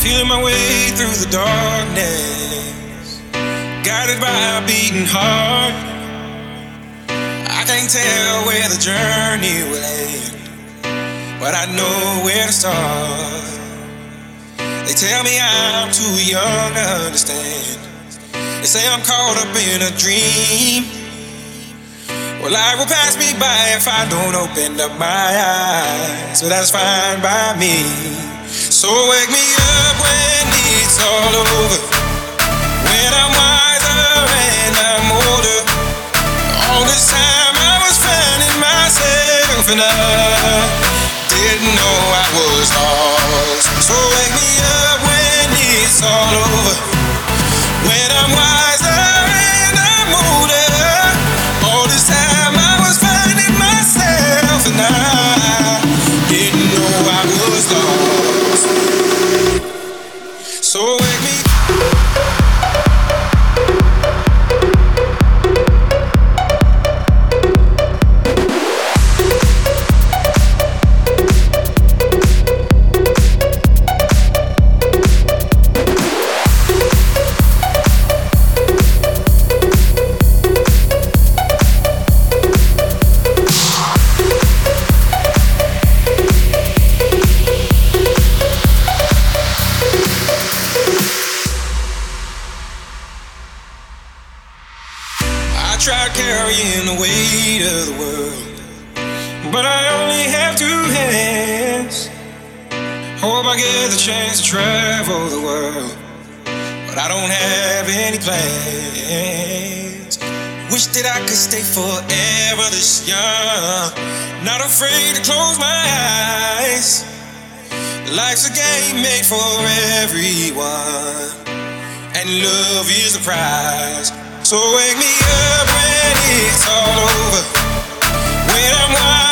Feeling my way through the darkness, guided by a beating heart. I can't tell where the journey will end, but I know where to start. They tell me I'm too young to understand. They say I'm caught up in a dream. Well, life will pass me by if I don't open up my eyes, so that's fine by me. So wake me up when it's all over, when I'm wiser and I'm older. All this time I was finding myself and I didn't know I was lost. So wake me up when it's all over, when I'm wiser and I'm older. All this time I was finding myself and I didn't know I was lost. So wake me I tried carrying the weight of the world, but I only have two hands. Hope I get the chance to travel the world, but I don't have any plans. Wish that I could stay forever this young, not afraid to close my eyes. Life's a game made for everyone, and love is the prize. So wake me up when it's all over, when I'm wild.